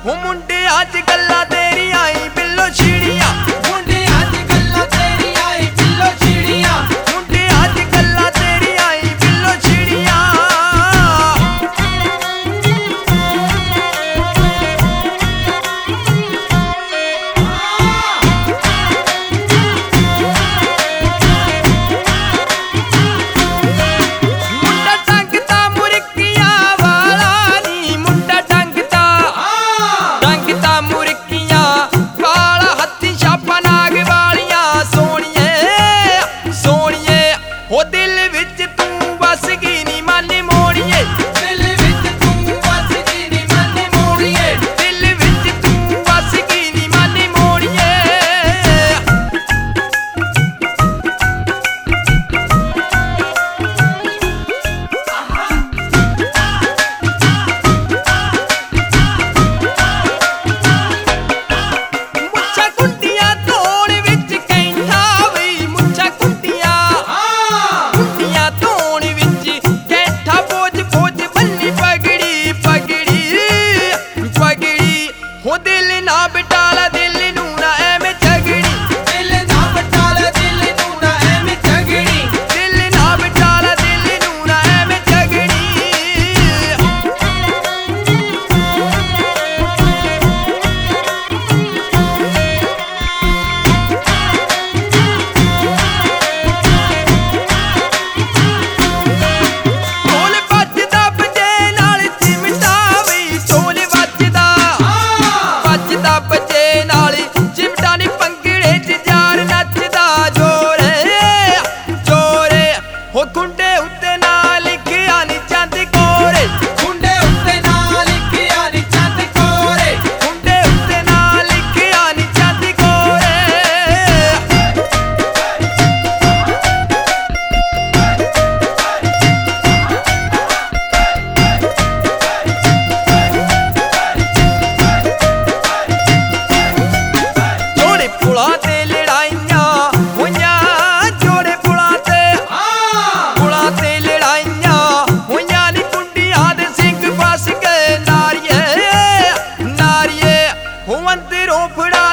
हो मुंडे अज गल्लां तेरियां आई बिल्लो छीड़ियां मुंडे अज गल्लां तेरियां आई बिल्लो छीड़ियां मुंडे अज गल्लां तेरियां आई बिल्लो छीड़ियां हो दिल विच तू बस गई नी मन मोड़िए दिल विच तू बस गई नी मन मोड़िए दिल विच तू बस गई नी मन मोड़िए मुच्छा कुंडियां तोड़ विच कैंठा वई मुच्छा कुंडियां हो दिल ना बिटाला दिल नू ना एवें झगड़ी दिल ना बिटाला दिल नू ना एवें झगड़ी दिल ना बिटाला दिल नू ना एवें झगड़ी ढोल बजदा बजे नाल चिमटा वई ढोल बजदा बजे नाल चिमटा नी पंगड़े च यार नचदा जोरे जोरे हो गुंडे उत्ते नाल लिखिया नी चंद कोरे गुंडे उत्ते नाल लिखिया नी चंद कोरे गुंडे उत्ते नाल लिखिया नी चंद कोरे जोड़े पुलां ते लड़ाइयां होइयां जोड़े पुलां ते लड़ाइयां होइयां नी कुंडियां दे सिंह फस गए नारिये नारिये हो अंदरों फड़ा